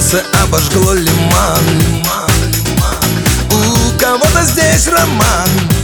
сердце обожгло лиман. У кого-то здесь роман.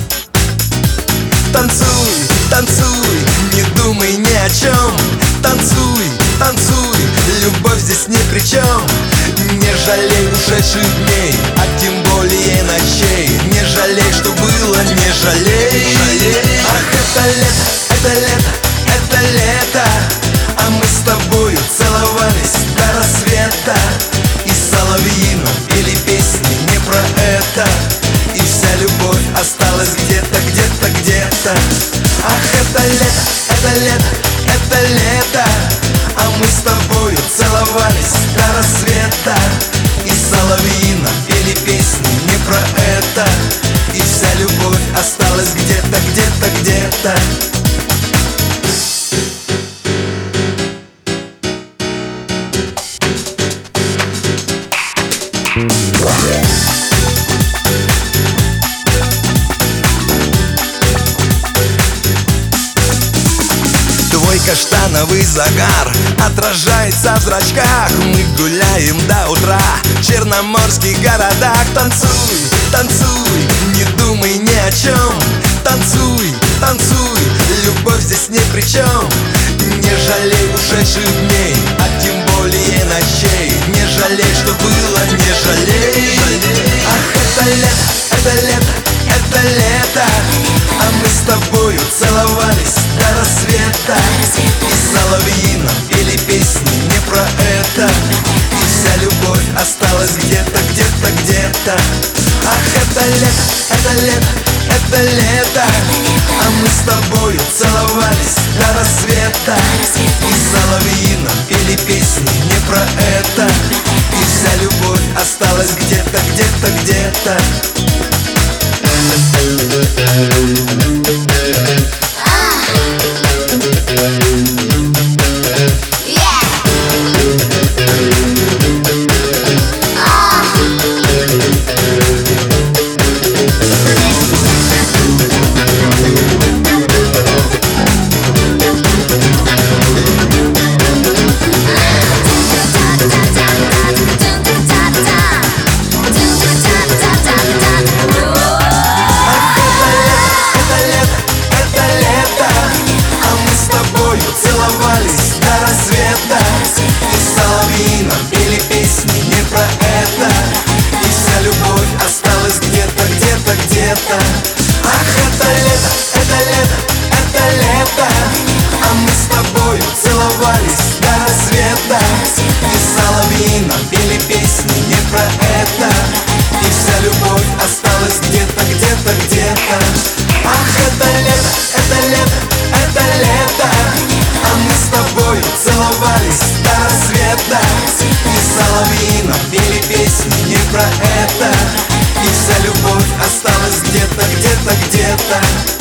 Танцуй, танцуй, не думай ни о чем. Танцуй, танцуй, любовь здесь ни при чем. Не жалей ушедших дней, а тем более ночей. Не жалей, что было, не жалей. Ах, это лето, это лето, это лето. А мы с тобою целовались до рассвета. И соловьино пели песни не про это. И вся любовь осталась где-то, где-то, где-то. Ах, это лето, это лето, это лето. А мы с тобою целовались до рассвета. И соловьино пели песни не про это. И вся любовь осталась где-то, где-то, где-то. Твой каштановый загар отражается в зрачках. Мы гуляем до утра в черноморских городах. Танцуй, танцуй, не думай ни о чем. Танцуй, танцуй, любовь здесь ни при чем. Не жалей ушедших дней, а тем более ночей. Не жалей, что было, не жалей. Ах, это лето, это лето, это лето. А мы с тобою целовались до рассвета. И соловьино пели песни не про это. И вся любовь осталась где-то, где-то, где-то. Ах, это лето, это лето, это лето. А мы с тобою целовались до рассвета. И соловьино пели песни не про это. И вся любовь осталась где-то, где-то, где-то. Целовались до рассвета. И соловьино пели песни не про это. И вся любовь осталась где-то, где-то, где-то. Ах, это лето, это лето, это лето. А мы с тобою целовались до рассвета. И соловьино пели песни не про это. И вся любовь осталась где-то, где-то, где-то. Ах, это лето, это лето, это лето. А мы с тобою целовались до рассвета. И соловьино пели песни не про это. И вся любовь осталась где-то, где-то, где-то.